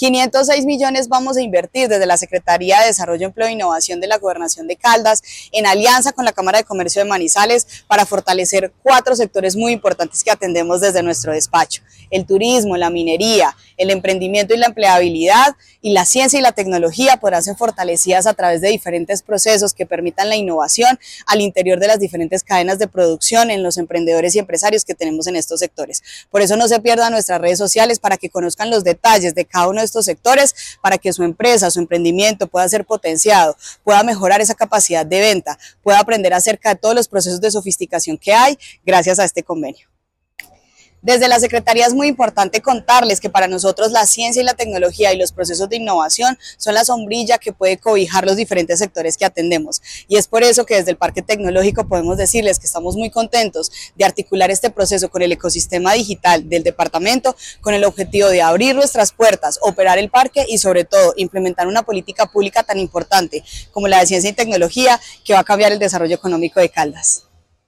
506 millones vamos a invertir desde la Secretaría de Desarrollo, Empleo e Innovación de la Gobernación de Caldas, en alianza con la Cámara de Comercio de Manizales, para fortalecer 4 sectores muy importantes que atendemos desde nuestro despacho: el turismo, la minería, el emprendimiento y la empleabilidad, y la ciencia y la tecnología podrán ser fortalecidas a través de diferentes procesos que permitan la innovación al interior de las diferentes cadenas de producción en los emprendedores y empresarios que tenemos en estos sectores. Por eso no se pierdan nuestras redes sociales para que conozcan los detalles de cada uno de estos sectores, para que su empresa, su emprendimiento pueda ser potenciado, pueda mejorar esa capacidad de venta, pueda aprender acerca de todos los procesos de sofisticación que hay gracias a este convenio. Desde la Secretaría es muy importante contarles que para nosotros la ciencia y la tecnología y los procesos de innovación son la sombrilla que puede cobijar los diferentes sectores que atendemos, y es por eso que desde el Parque Tecnológico podemos decirles que estamos muy contentos de articular este proceso con el ecosistema digital del departamento, con el objetivo de abrir nuestras puertas, operar el parque y sobre todo implementar una política pública tan importante como la de ciencia y tecnología, que va a cambiar el desarrollo económico de Caldas.